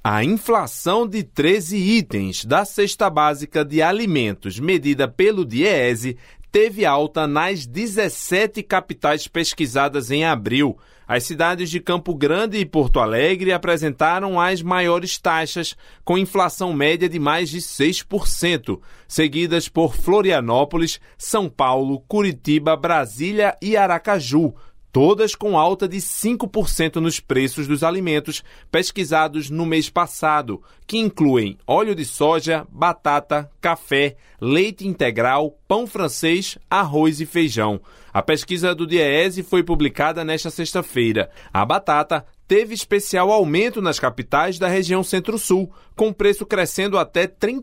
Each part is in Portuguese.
A inflação de 13 itens da cesta básica de alimentos medida pelo DIEESE teve alta nas 17 capitais pesquisadas em abril. As cidades de Campo Grande e Porto Alegre apresentaram as maiores taxas, com inflação média de mais de 6%, seguidas por Florianópolis, São Paulo, Curitiba, Brasília e Aracaju, todas com alta de 5% nos preços dos alimentos pesquisados no mês passado, que incluem óleo de soja, batata, café, leite integral, pão francês, arroz e feijão. A pesquisa do DIEESE foi publicada nesta sexta-feira. A batata teve especial aumento nas capitais da região Centro-Sul, com preço crescendo até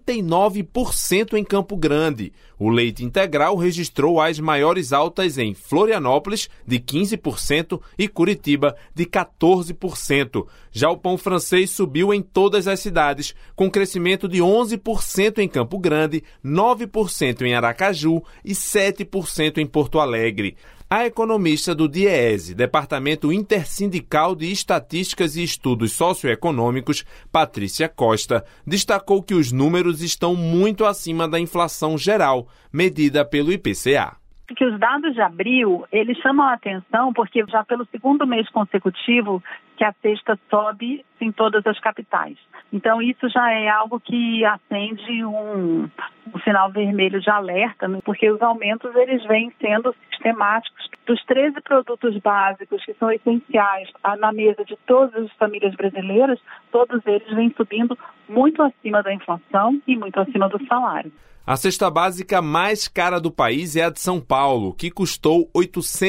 39% em Campo Grande. O leite integral registrou as maiores altas em Florianópolis, de 15%, e Curitiba, de 14%. Já o pão francês subiu em todas as cidades, com crescimento de 11% em Campo Grande, 9% em Aracaju e 7% em Porto Alegre. A economista do DIEESE, Departamento Intersindical de Estatísticas e Estudos Socioeconômicos, Patrícia Costa, destacou que os números estão muito acima da inflação geral, medida pelo IPCA. Que os dados de abril, eles chamam a atenção porque já pelo segundo mês consecutivo que a cesta sobe em todas as capitais. Então isso já é algo que acende um sinal vermelho de alerta, né? Porque os aumentos eles vêm sendo sistemáticos. Dos 13 produtos básicos que são essenciais na mesa de todas as famílias brasileiras, todos eles vêm subindo muito acima da inflação e muito acima do salário. A cesta básica mais cara do país é a de São Paulo, que custou R$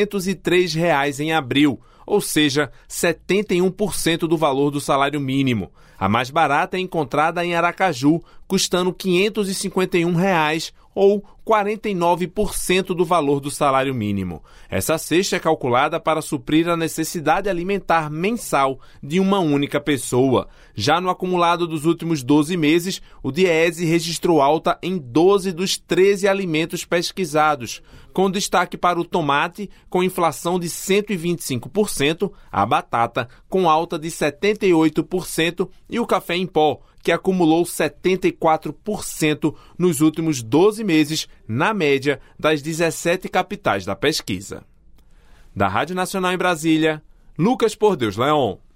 803 em abril, ou seja, 71% do valor do salário mínimo. A mais barata é encontrada em Aracaju, custando R$ 551, ou 49% do valor do salário mínimo. Essa cesta é calculada para suprir a necessidade alimentar mensal de uma única pessoa. Já no acumulado dos últimos 12 meses, o DIEESE registrou alta em 12 dos 13 alimentos pesquisados, com destaque para o tomate, com inflação de 125%, a batata, com alta de 78%, e o café em pó, que acumulou 74% nos últimos 12 meses, na média das 17 capitais da pesquisa. Da Rádio Nacional em Brasília, Lucas Por Deus Leon.